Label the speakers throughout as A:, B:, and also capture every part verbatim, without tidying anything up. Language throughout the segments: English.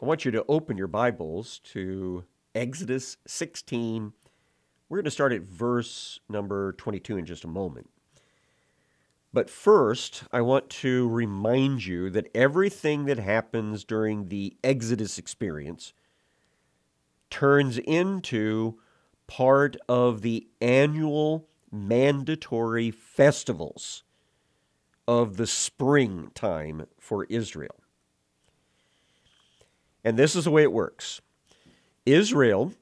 A: I want you to open your Bibles to Exodus sixteen. We're going to start at verse number twenty-two in just a moment. But first, I want to remind you that everything that happens during the Exodus experience turns into part of the annual mandatory festivals of the springtime for Israel. And this is the way it works. Israel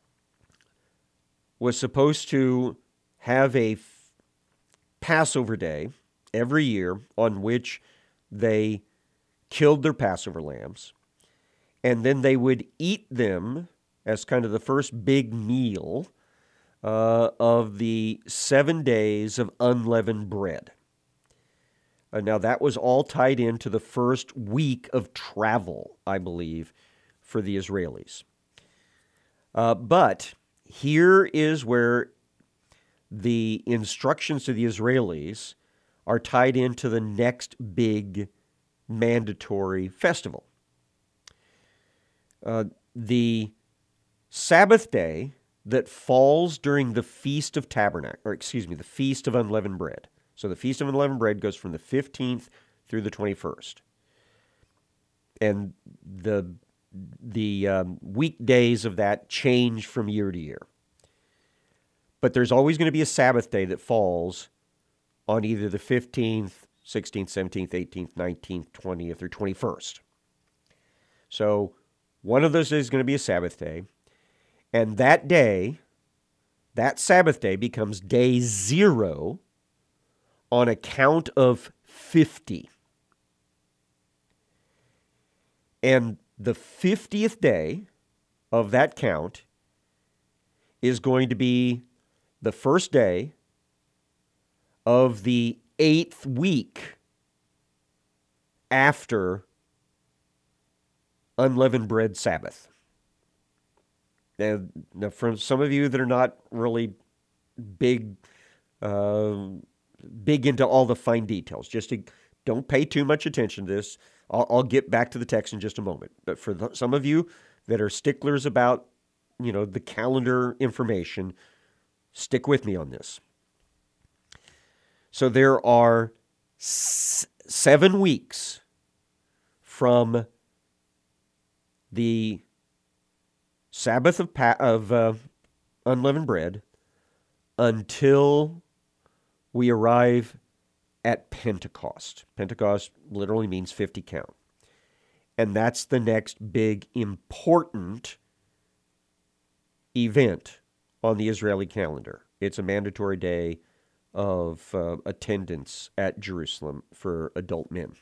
A: was supposed to have a Passover day every year on which they killed their Passover lambs, and then they would eat them as kind of the first big meal uh, of the seven days of unleavened bread. Uh, now, that was all tied into the first week of travel, I believe, for the Israelis. Uh, but here is where the instructions to the Israelis are tied into the next big mandatory festival. Uh, the Sabbath day that falls during the Feast of Tabernacle, or excuse me, the Feast of Unleavened Bread. So the Feast of Unleavened Bread goes from the fifteenth through the twenty-first. And the, the um, weekdays of that change from year to year. But there's always going to be a Sabbath day that falls on either the fifteenth, sixteenth, seventeenth, eighteenth, nineteenth, twentieth, or twenty-first. So one of those days is going to be a Sabbath day. And that day, that Sabbath day becomes day zero on a count of fifty. And the fiftieth day of that count is going to be the first day of the eighth week after Unleavened Bread Sabbath. Now, now for some of you that are not really big, uh, big into all the fine details, just to, don't pay too much attention to this. I'll, I'll get back to the text in just a moment. But for the, some of you that are sticklers about, you know, the calendar information, stick with me on this. So there are s- seven weeks from the Sabbath of, pa- of uh, unleavened bread until we arrive at Pentecost. Pentecost literally means fifty count. And that's the next big important event on the Israeli calendar. It's a mandatory day of uh, attendance at Jerusalem for adult men.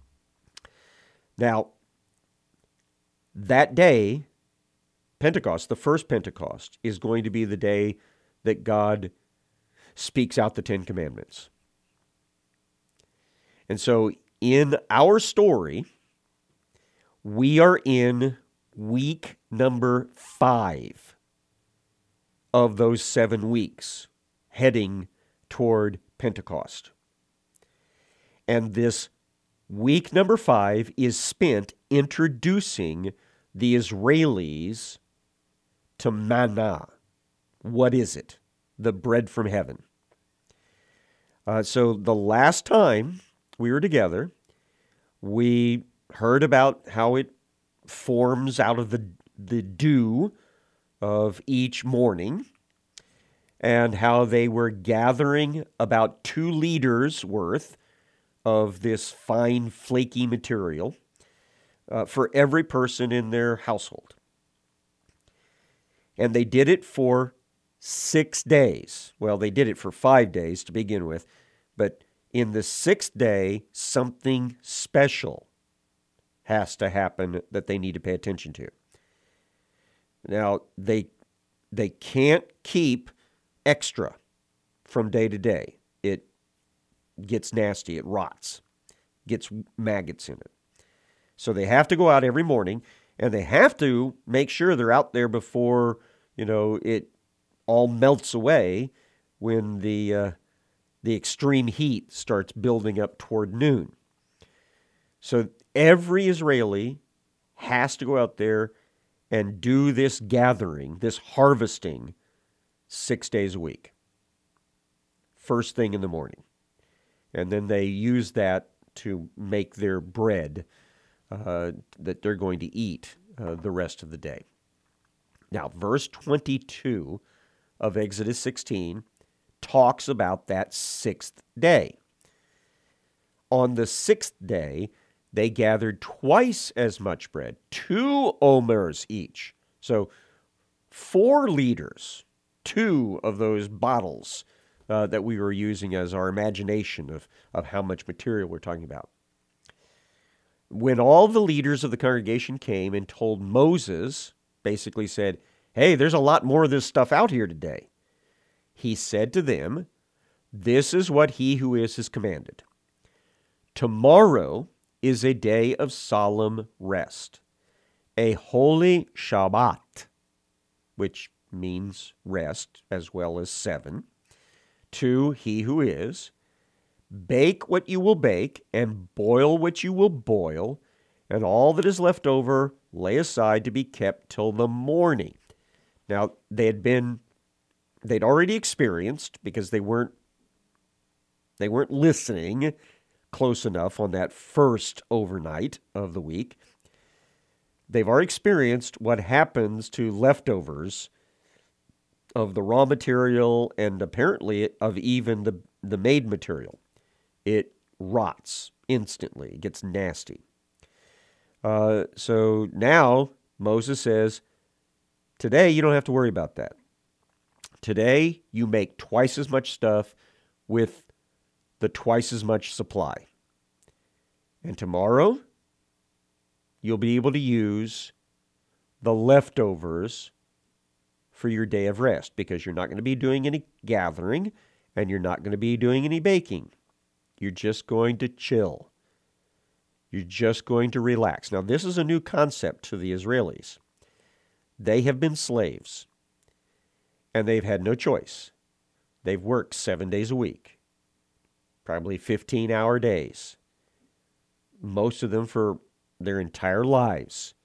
A: Now, that day, Pentecost, the first Pentecost, is going to be the day that God speaks out the Ten Commandments. And so in our story, we are in week number five of those seven weeks, heading toward Pentecost. And this week number five is spent introducing the Israelis to manna. What is it? The bread from heaven. Uh, so the last time we were together, we heard about how it forms out of the, the dew of each morning, and how they were gathering about two liters worth of this fine, flaky material uh, for every person in their household. And they did it for six days. Well, they did it for five days to begin with, but in the sixth day, something special has to happen that they need to pay attention to. Now, they they can't keep extra from day to day. It gets nasty, it rots, gets maggots in it. So they have to go out every morning, and they have to make sure they're out there before, you know, it all melts away when the uh, the extreme heat starts building up toward noon. So every Israeli has to go out there and do this gathering, this harvesting, six days a week. First thing in the morning. And then they use that to make their bread uh, that they're going to eat uh, the rest of the day. Now, verse twenty-two of Exodus sixteen talks about that sixth day. On the sixth day, they gathered twice as much bread, two omers each. So, four liters, two of those bottles uh, that we were using as our imagination of, of how much material we're talking about. When all the leaders of the congregation came and told Moses, basically said, hey, there's a lot more of this stuff out here today. He said to them, this is what he who is has commanded. Tomorrow is a day of solemn rest, a holy Shabbat, which means rest as well as seven, to he who is. Bake what you will bake, and boil what you will boil, and all that is left over lay aside to be kept till the morning. Now, they had been, they'd already experienced, because they weren't, they weren't listening close enough on that first overnight of the week. They've already experienced what happens to leftovers of the raw material and apparently of even the, the made material. It rots instantly. It gets nasty. Uh, so now Moses says, today you don't have to worry about that. Today you make twice as much stuff with the twice as much supply. And tomorrow you'll be able to use the leftovers for your day of rest, because you're not going to be doing any gathering and you're not going to be doing any baking. You're just going to chill. You're just going to relax. Now, this is a new concept to the Israelis. They have been slaves, and they've had no choice. They've worked seven days a week, probably fifteen-hour days, most of them for their entire lives.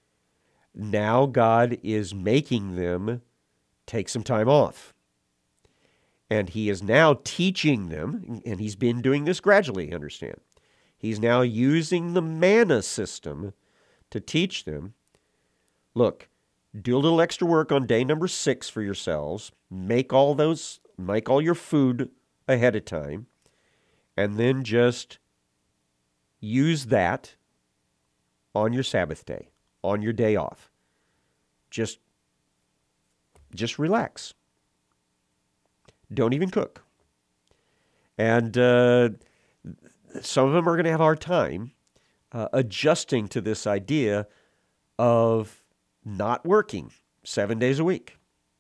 A: Now God is making them take some time off. And he is now teaching them, and he's been doing this gradually, understand. He's now using the manna system to teach them, look, do a little extra work on day number six for yourselves, make all those, make all your food ahead of time, and then just use that on your Sabbath day, on your day off. Just, just relax. Don't even cook. And uh, some of them are going to have a hard time uh, adjusting to this idea of not working seven days a week.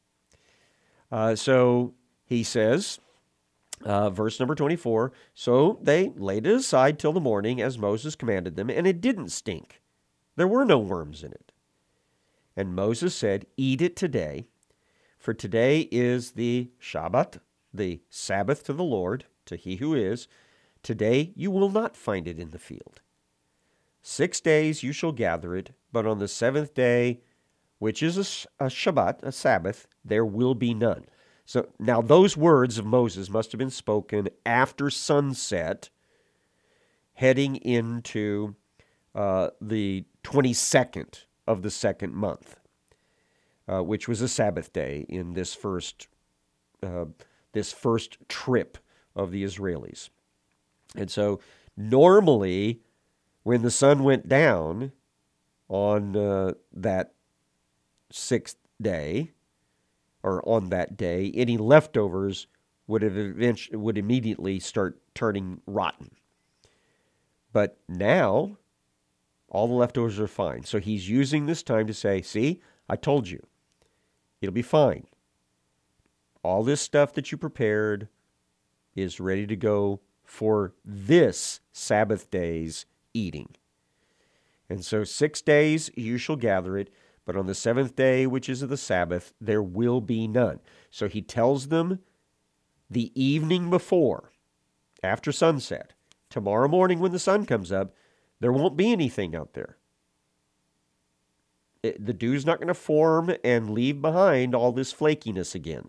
A: Uh, so he says, uh, verse number twenty-four, so they laid it aside till the morning as Moses commanded them, and it didn't stink. There were no worms in it. And Moses said, eat it today, for today is the Shabbat, the Sabbath to the Lord, to he who is. Today you will not find it in the field. Six days you shall gather it, but on the seventh day, which is a, a Shabbat, a Sabbath, there will be none. So now those words of Moses must have been spoken after sunset, heading into uh, the twenty-second of the second month, uh, which was a Sabbath day in this first uh, this first trip of the Israelis. And so normally when the sun went down on uh, that sixth day, or on that day, any leftovers would have eventually, would immediately start turning rotten. But now all the leftovers are fine. So he's using this time to say, see, I told you, it'll be fine. All this stuff that you prepared is ready to go for this Sabbath day's eating. And so six days you shall gather it, but on the seventh day, which is of the Sabbath, there will be none. So he tells them the evening before, after sunset, tomorrow morning when the sun comes up, there won't be anything out there. it, the dew's not going to form and leave behind all this flakiness again.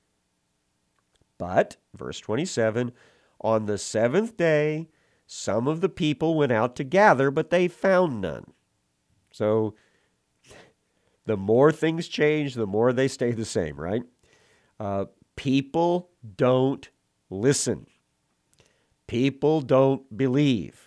A: But, verse twenty-seven, on the seventh day, some of the people went out to gather, but they found none. So, the more things change, the more they stay the same, right? Uh, people don't listen. People don't believe.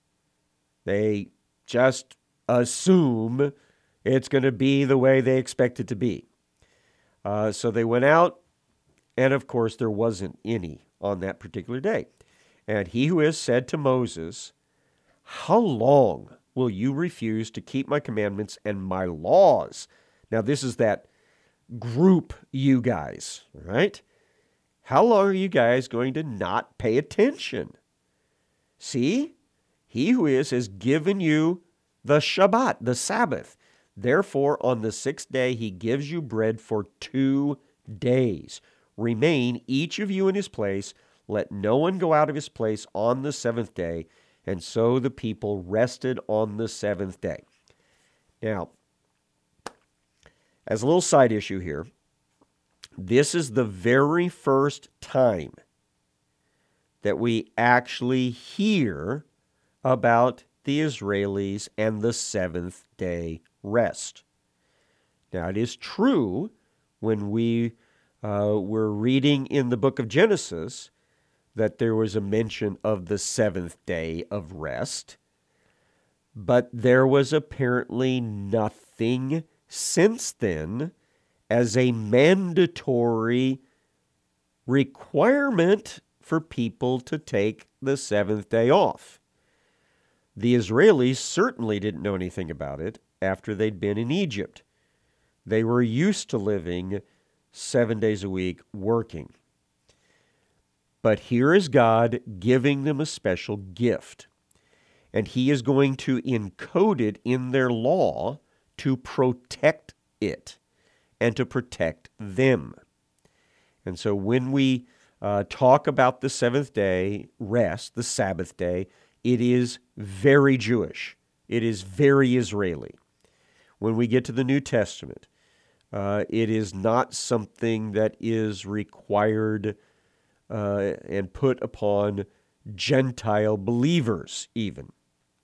A: They just assume it's going to be the way they expect it to be. Uh, so they went out, and of course there wasn't any on that particular day. And he who is said to Moses, how long will you refuse to keep my commandments and my laws? Now this is that group, you guys, right? How long are you guys going to not pay attention? See, he who is has given you the Shabbat, the Sabbath. Therefore, on the sixth day, he gives you bread for two days. Remain each of you in his place. Let no one go out of his place on the seventh day. And so the people rested on the seventh day. Now, as a little side issue here, this is the very first time that we actually hear about the Israelis and the seventh day rest. Now, it is true when we uh, were reading in the book of Genesis that there was a mention of the seventh day of rest, but there was apparently nothing since then as a mandatory requirement for people to take the seventh day off. The Israelis certainly didn't know anything about it after they'd been in Egypt. They were used to living seven days a week working. But here is God giving them a special gift, and he is going to encode it in their law to protect it and to protect them. And so when we uh, talk about the seventh day rest, the Sabbath day, it is very Jewish. It is very Israeli. When we get to the New Testament, uh, it is not something that is required uh, and put upon Gentile believers even.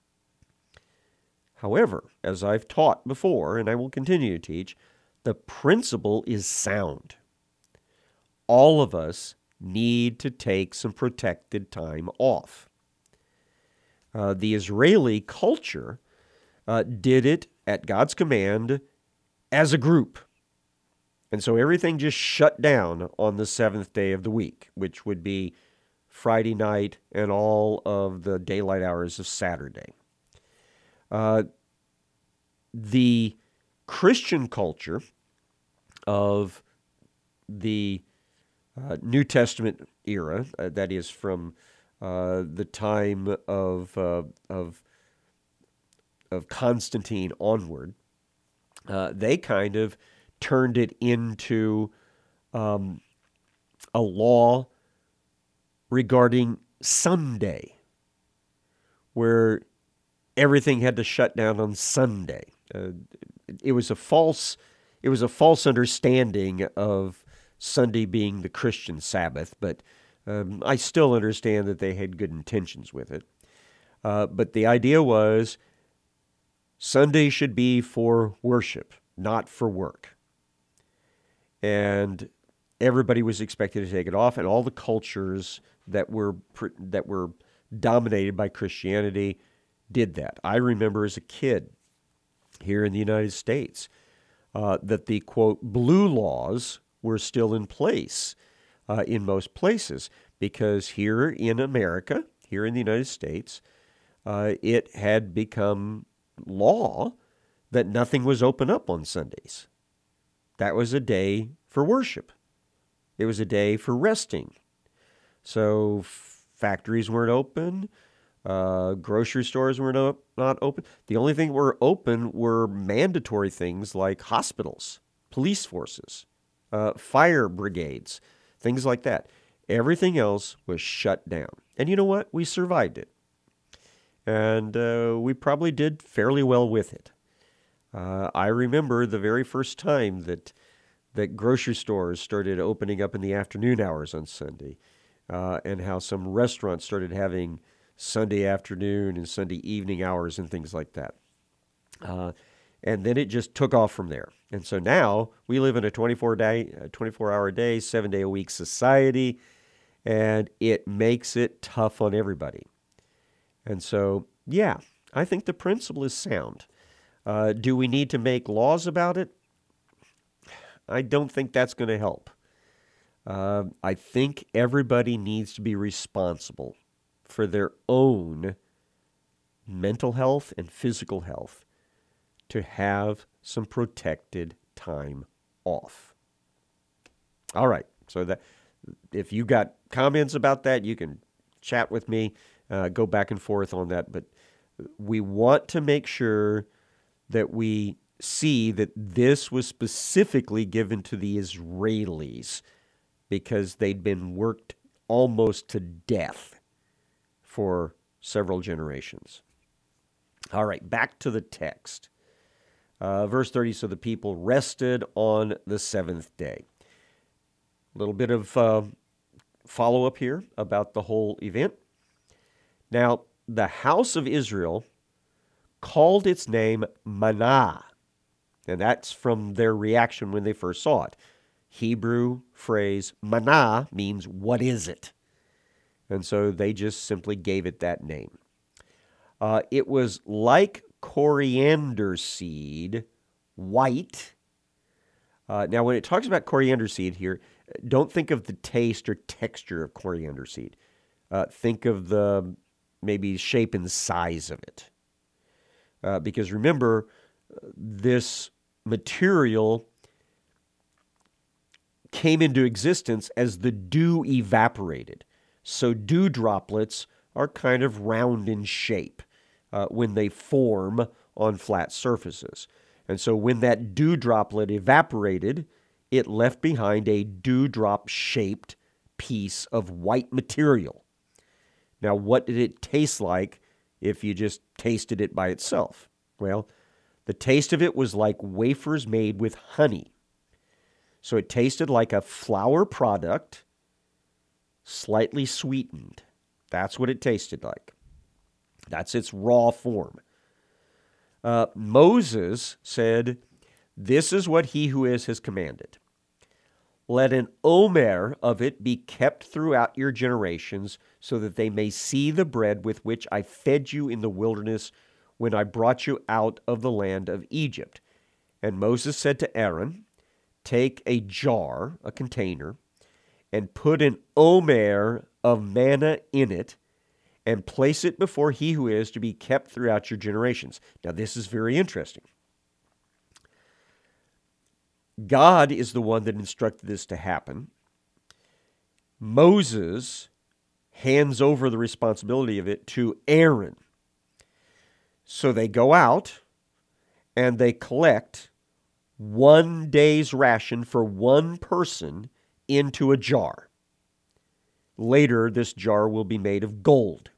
A: However, as I've taught before, and I will continue to teach, the principle is sound. All of us need to take some protected time off. Uh, the Israeli culture uh, did it at God's command as a group. And so everything just shut down on the seventh day of the week, which would be Friday night and all of the daylight hours of Saturday. Uh, the Christian culture of the uh, New Testament era, uh, that is from uh, the time of uh, of of Constantine onward, uh, they kind of turned it into um, a law regarding Sunday, where everything had to shut down on Sunday. Uh, it was a false, it was a false understanding of Sunday being the Christian Sabbath, but um, I still understand that they had good intentions with it. Uh, but the idea was Sunday should be for worship, not for work. And everybody was expected to take it off, and all the cultures that were that were dominated by Christianity did that. I remember as a kid here in the United States uh, that the, quote, blue laws were still in place uh, in most places, because here in America, here in the United States, uh, it had become law that nothing was open up on Sundays. That was a day for worship. It was a day for resting. So f- factories weren't open. Uh, grocery stores were no, not open. The only thing that were open were mandatory things like hospitals, police forces, uh, fire brigades, things like that. Everything else was shut down. And you know what? We survived it. And uh, we probably did fairly well with it. Uh, I remember the very first time that that grocery stores started opening up in the afternoon hours on Sunday, uh, and how some restaurants started having Sunday afternoon and Sunday evening hours and things like that. Uh, and then it just took off from there. And so now we live in a twenty-four day, twenty-four hour day, seven day a week society, and it makes it tough on everybody. And so, yeah, I think the principle is sound. Uh, do we need to make laws about it? I don't think that's going to help. Uh, I think everybody needs to be responsible for their own mental health and physical health to have some protected time off. All right. So that if you got comments about that, you can chat with me, uh, go back and forth on that. But we want to make sure that we see that this was specifically given to the Israelis because they'd been worked almost to death for several generations. All right, back to the text. Uh, verse thirty, so the people rested on the seventh day. A little bit of uh, follow-up here about the whole event. Now, the house of Israel called its name Manah, and that's from their reaction when they first saw it. Hebrew phrase Manah means, what is it? And so they just simply gave it that name. Uh, it was like coriander seed, white. Uh, now, when it talks about coriander seed here, don't think of the taste or texture of coriander seed. Uh, think of the maybe shape and size of it. Uh, because remember, this material came into existence as the dew evaporated. So dew droplets are kind of round in shape uh, when they form on flat surfaces. And so when that dew droplet evaporated, it left behind a dewdrop-shaped piece of white material. Now, what did it taste like if you just tasted it by itself? Well, the taste of it was like wafers made with honey. So it tasted like a flour product, slightly sweetened. That's what it tasted like. That's its raw form. Uh, Moses said, this is what he who is has commanded. Let an omer of it be kept throughout your generations, so that they may see the bread with which I fed you in the wilderness when I brought you out of the land of Egypt. And Moses said to Aaron, take a jar, a container, and put an omer of manna in it, and place it before he who is to be kept throughout your generations. Now, this is very interesting. God is the one that instructed this to happen. Moses hands over the responsibility of it to Aaron. So they go out and they collect one day's ration for one person into a jar. Later, this jar will be made of gold.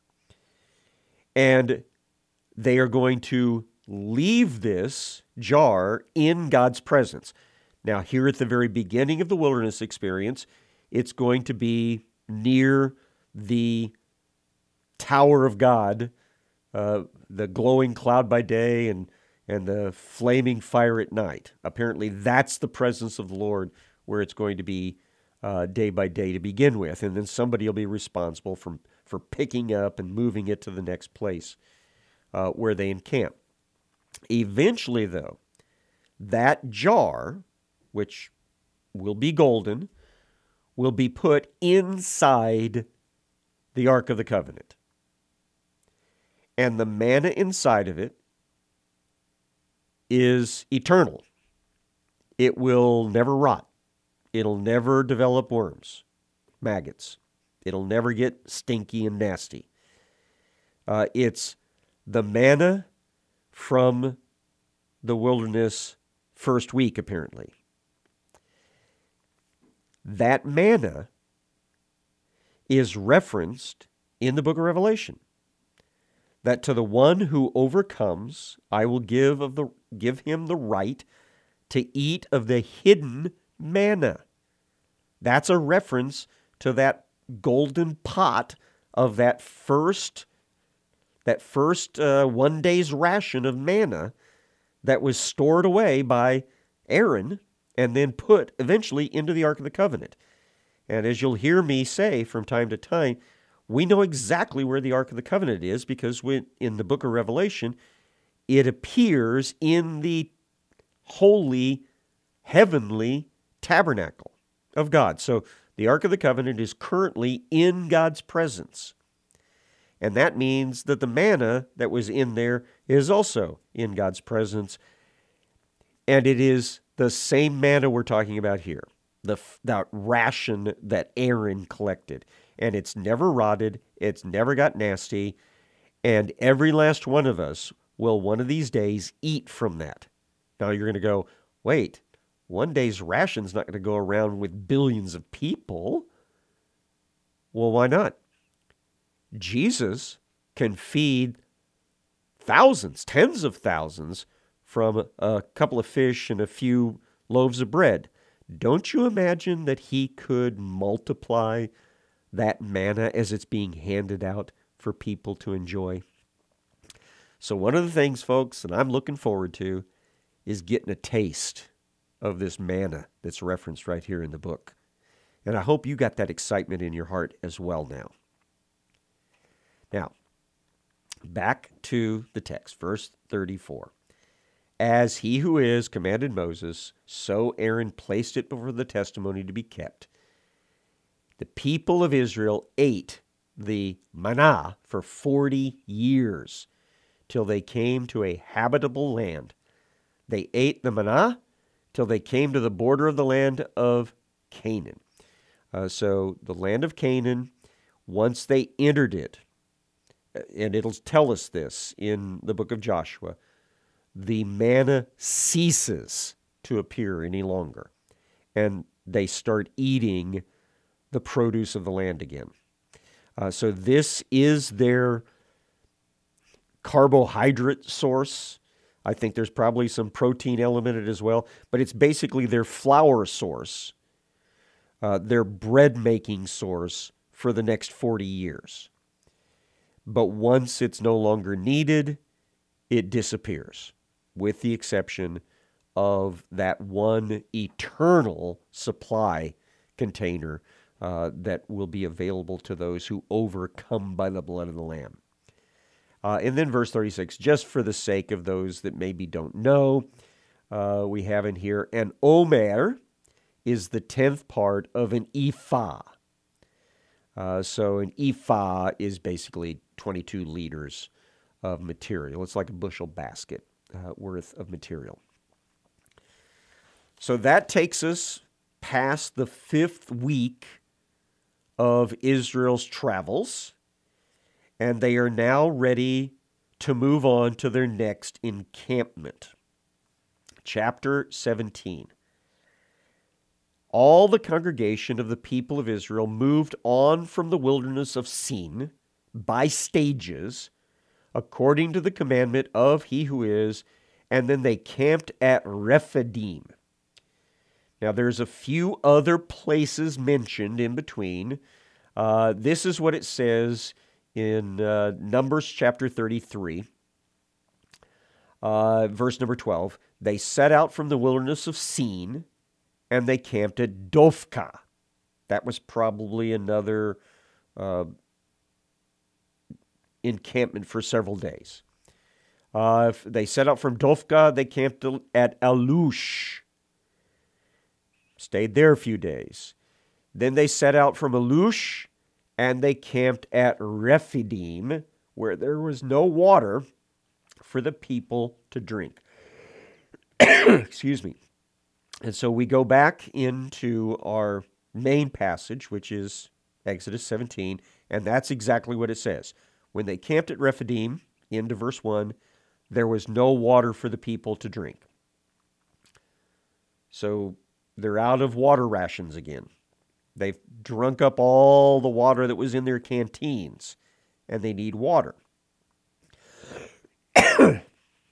A: And they are going to leave this jar in God's presence. Now, here at the very beginning of the wilderness experience, it's going to be near the tower of God, uh, the glowing cloud by day and, and the flaming fire at night. Apparently, that's the presence of the Lord where it's going to be uh, day by day to begin with. And then somebody will be responsible for, for picking up and moving it to the next place uh, where they encamp. Eventually, though, that jar, which will be golden, will be put inside the Ark of the Covenant. And the manna inside of it is eternal. It will never rot. It'll never develop worms, maggots. It'll never get stinky and nasty. Uh, it's the manna from the wilderness first week, apparently. That manna is referenced in the book of Revelation. that to the one who overcomes, I will give of the give him the right to eat of the hidden manna. That's a reference to that golden pot of that first that first uh, one day's ration of manna that was stored away by Aaron and then put eventually into the Ark of the Covenant. And as you'll hear me say from time to time, we know exactly where the Ark of the Covenant is because when, in the book of Revelation, it appears in the holy, heavenly tabernacle of God. So the Ark of the Covenant is currently in God's presence. And that means that the manna that was in there is also in God's presence. And it is the same manna we're talking about here, the, the ration that Aaron collected. And it's never rotted, it's never got nasty, and every last one of us will one of these days eat from that. Now you're going to go, wait, one day's ration's not going to go around with billions of people. Well, why not? Jesus can feed thousands, tens of thousands from a couple of fish and a few loaves of bread. Don't you imagine that he could multiply that manna as it's being handed out for people to enjoy? So one of the things, folks, that I'm looking forward to is getting a taste of this manna that's referenced right here in the book. And I hope you got that excitement in your heart as well now. Now, back to the text, verse thirty-four. As he who is commanded Moses, so Aaron placed it before the testimony to be kept. The people of Israel ate the manna for forty years, till they came to a habitable land. They ate the manna till they came to the border of the land of Canaan. Uh, so the land of Canaan, once they entered it, and it'll tell us this in the book of Joshua, the manna ceases to appear any longer, and they start eating the produce of the land again. Uh, so this is their carbohydrate source. I think there's probably some protein element in it as well, but it's basically their flour source, uh, their bread-making source for the next forty years. But once it's no longer needed, it disappears, with the exception of that one eternal supply container uh, that will be available to those who overcome by the blood of the Lamb. Uh, and then verse thirty-six, just for the sake of those that maybe don't know, uh, we have in here, an omer is the tenth part of an ephah. Uh, so an ephah is basically twenty-two liters of material. It's like a bushel basket uh, worth of material. So that takes us past the fifth week of Israel's travels, and they are now ready to move on to their next encampment. Chapter seventeen. All the congregation of the people of Israel moved on from the wilderness of Sin by stages, according to the commandment of he who is, and then they camped at Rephidim. Now, there's a few other places mentioned in between. Uh, this is what it says in uh, Numbers chapter thirty-three, uh, verse number twelve. They set out from the wilderness of Sin, and they camped at Dofka. That was probably another uh, encampment for several days. Uh, they set out from Dofka, they camped at Alush. Stayed there a few days. Then they set out from Alush, and they camped at Rephidim, where there was no water for the people to drink. Excuse me. And so we go back into our main passage, which is Exodus seventeen, and that's exactly what it says. When they camped at Rephidim, into verse one, there was no water for the people to drink. So they're out of water rations again. They've drunk up all the water that was in their canteens, and they need water.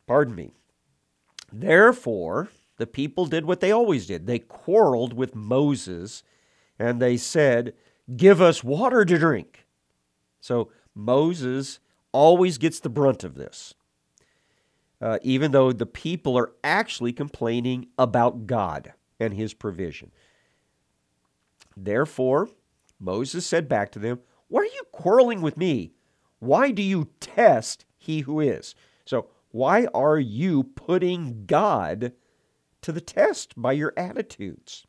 A: Pardon me. Therefore, the people did what they always did. They quarreled with Moses, and they said, "Give us water to drink." So Moses always gets the brunt of this, uh, even though the people are actually complaining about God and his provision. Therefore, Moses said back to them, "Why are you quarreling with me? Why do you test he who is?" So why are you putting God to the test by your attitudes?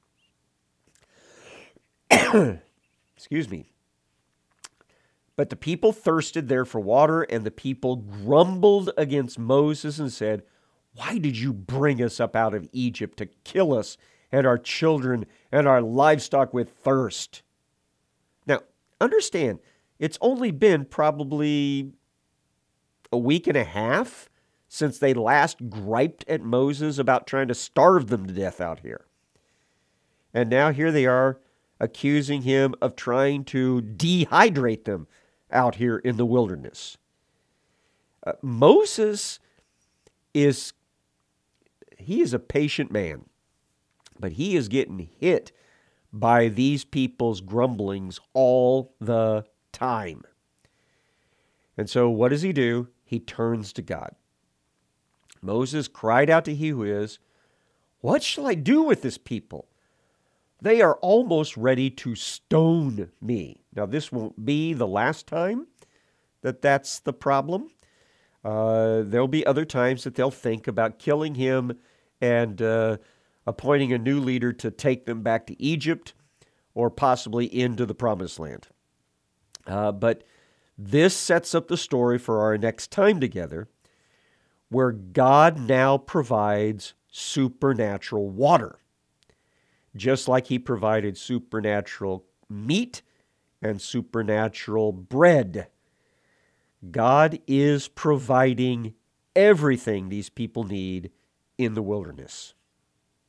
A: Excuse me. But the people thirsted there for water, and the people grumbled against Moses and said, "Why did you bring us up out of Egypt to kill us and our children and our livestock with thirst?" Now, understand, it's only been probably a week and a half since they last griped at Moses about trying to starve them to death out here. And now here they are accusing him of trying to dehydrate them out here in the wilderness. Uh, Moses is, he is a patient man, but he is getting hit by these people's grumblings all the time. And so what does he do? He turns to God. Moses cried out to he who is, "What shall I do with this people? They are almost ready to stone me." Now, this won't be the last time that that's the problem. Uh, there'll be other times that they'll think about killing him and uh, appointing a new leader to take them back to Egypt or possibly into the Promised Land. Uh, but this sets up the story for our next time together, where God now provides supernatural water, just like he provided supernatural meat and supernatural bread. God is providing everything these people need in the wilderness.